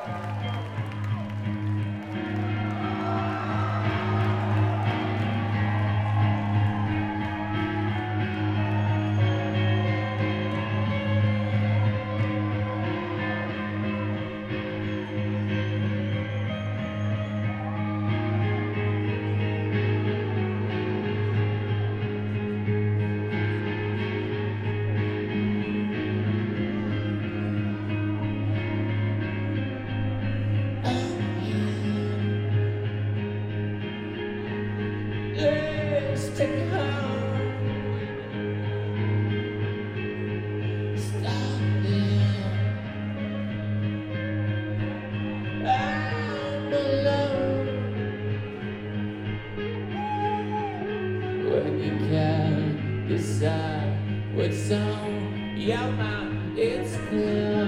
Let's take it home. Stop now. I'm alone. When you can't decide what's on your mind, it's clear.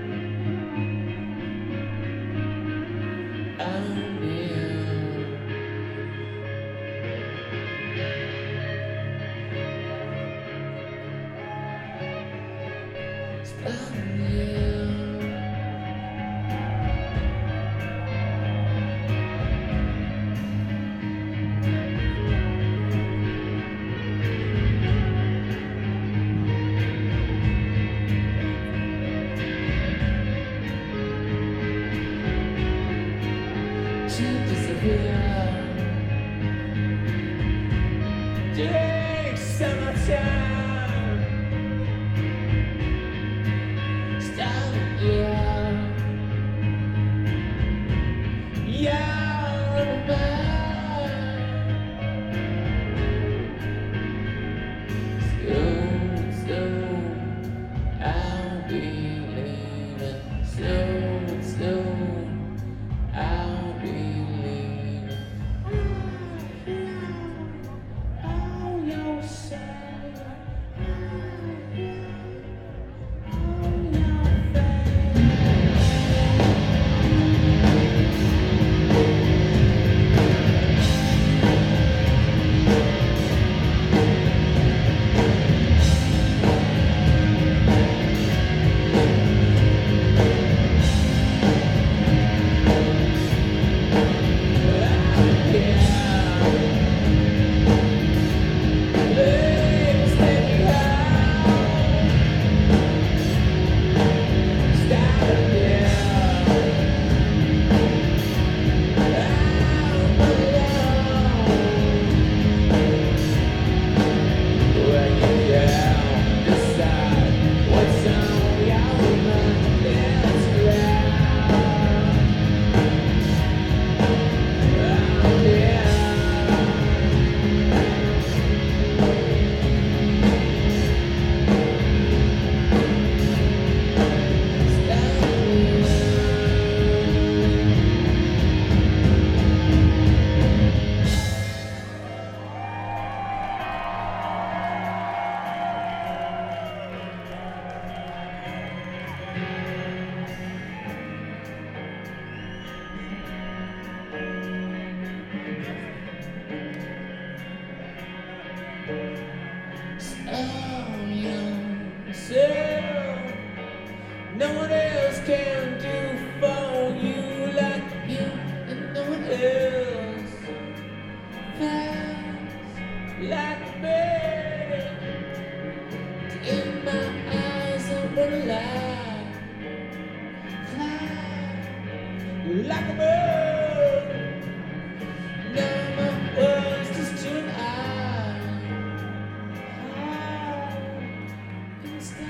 To disappear. Take some time. Stop, yeah. You're mine. Soon, I'll be leaving. Soon, I'll be leaving. Oh, you're sad. No one else can do for you like you, and no one else feels like me. In my eyes, I'm alive, fly like a bird. Now my world's just you and I. High in the sky.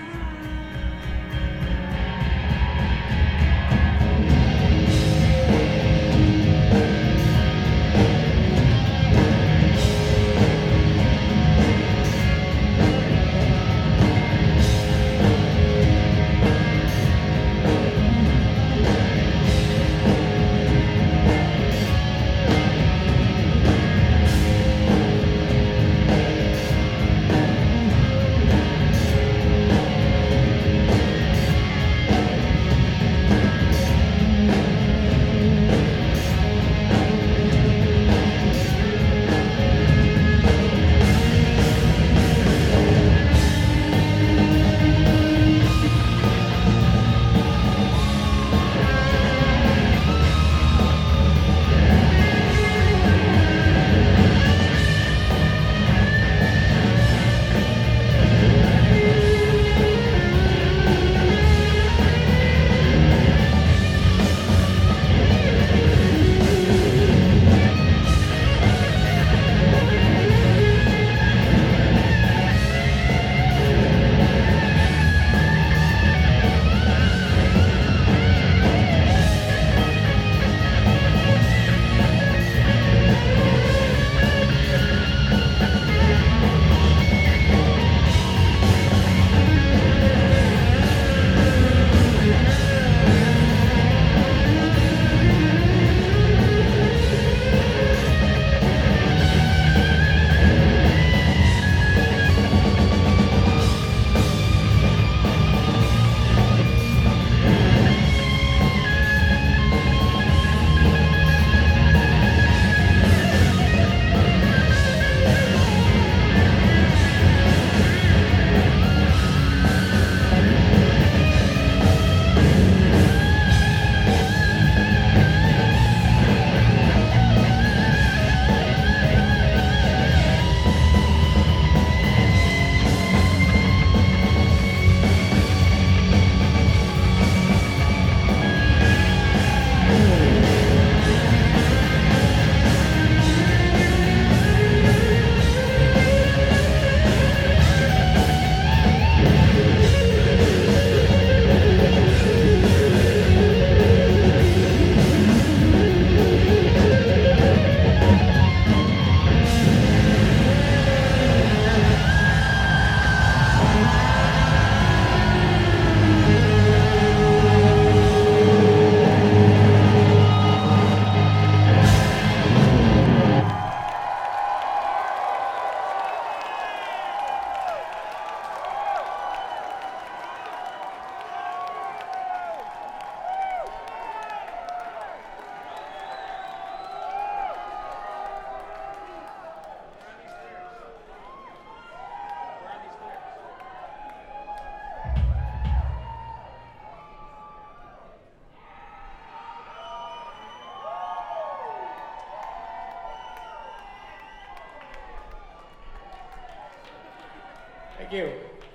you.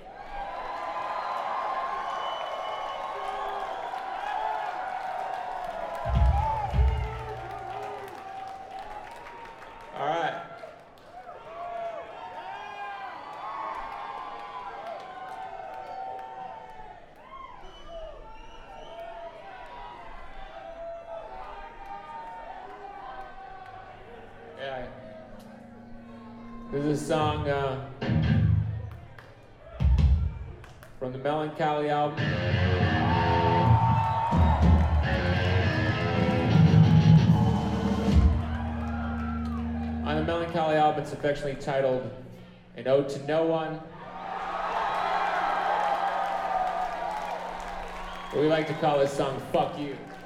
All right. Yeah. This is a song from the Melancholy album. On the Melancholy album, it's affectionately titled An Ode to No One. But we like to call this song Fuck You.